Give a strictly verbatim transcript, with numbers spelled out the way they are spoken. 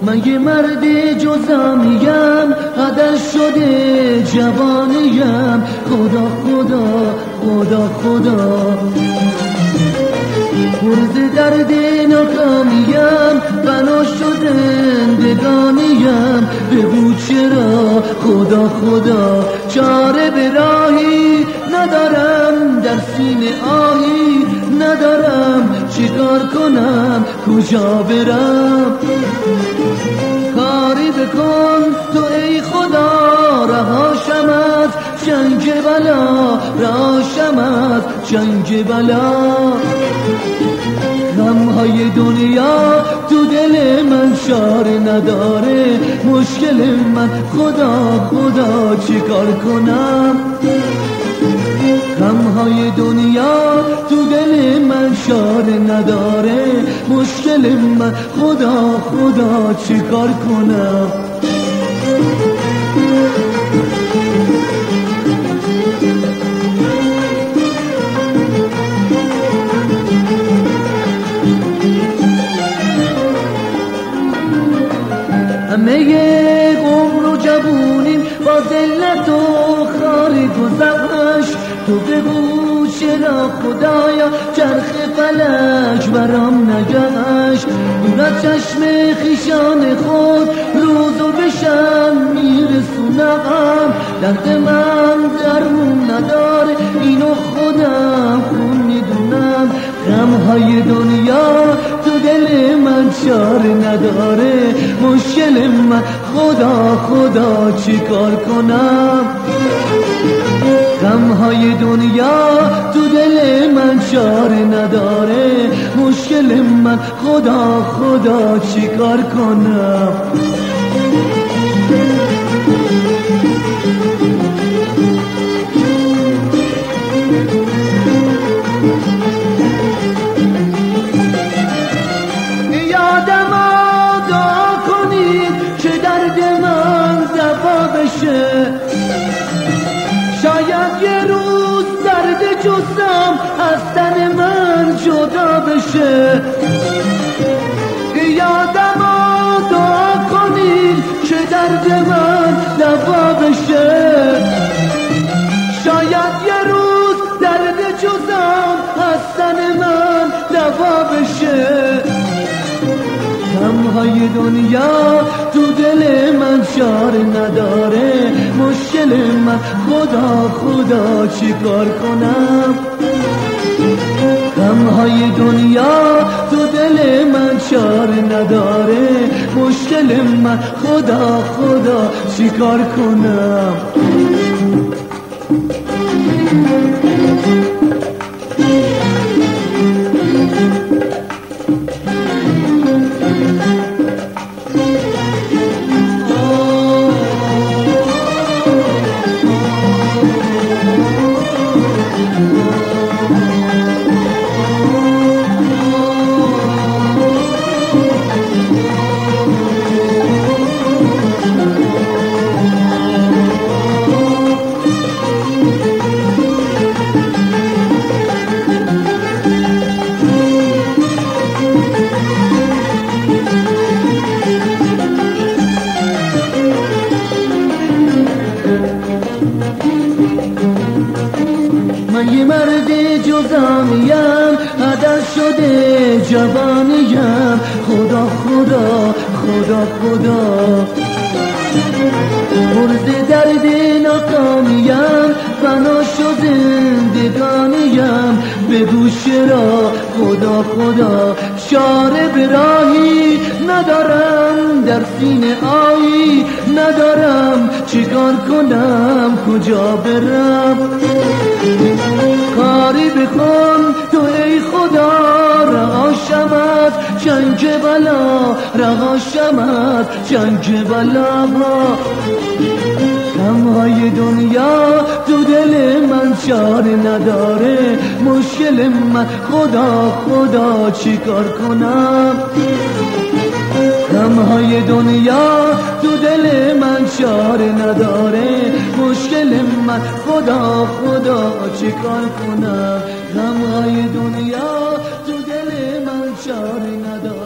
من یه مرد جزامیم، عدل شده جوانیم. خدا خدا خدا خدا پرز درد ناکامیم، بنا شده زندگانیم. بگو چرا خدا خدا چاره به راهی ندارم، در سینه آهی ندارم. چیکار کنم کجا برم؟ کاری بکن تو ای خدا، رهاشم از جنگ بلا، رهاشم از جنگ بلا. غمهای دنیا تو دل من چاره نداره، مشکل من خدا خدا چیکار کنم؟ غمهای دنیا تو دل من چاره نداره، مشکل من خدا خدا چیکار کنم؟ همه عمر و جوونیم با ذلت و خار گذشت. تو بگو چرا خدایا چرخ فلک برام نگشت؟ دور از چشم خیشان خود روز و بشم میرسونم. درد من درمون نداره، اینو خودم خون میدونم. غمهای دنیا تو دل من چاره نداره، مشکل من خدا خدا چیکار کنم؟ غمهای دنیا تو دل من چاره نداره، مشکل من خدا خدا چیکار کنم؟ یادم دعا کنید که درد من دوا بشه، شاید یه روز درد جسم از تن من جدا بشه. یادم دعا کنید که درد من دوا بشه، شاید یه روز درد جسم از تن من دوا بشه. غمهای دنیا تو دل من چاره نداره، مشکل من خدا خدا چیکار کنم؟ غمهای دنیا تو دل من چاره نداره، مشکل من خدا خدا چیکار کنم؟ من یه مرد جزامیم، عدل شده جوانیم. خدا خدا خدا خدا پرز درد ناکامیم، بنا شده زندگانیم. بگو چرا خدا خدا چاره به راهی ندارم، در سینه آهی ندارم. چیکار کنم کجا برم؟ کاری بکن تو ای خدا، رهاشم از جنگ بلا، رهاشم از جنگ بلا. غمهای دنیا تو دل من چاره نداره، مشکل من خدا خدا چیکار کنم؟ غمهای دنیا تو دل من چاره نداره، مشکل من خدا خدا چیکار کنم؟ غمهای دنیا تو دل من چاره نداره.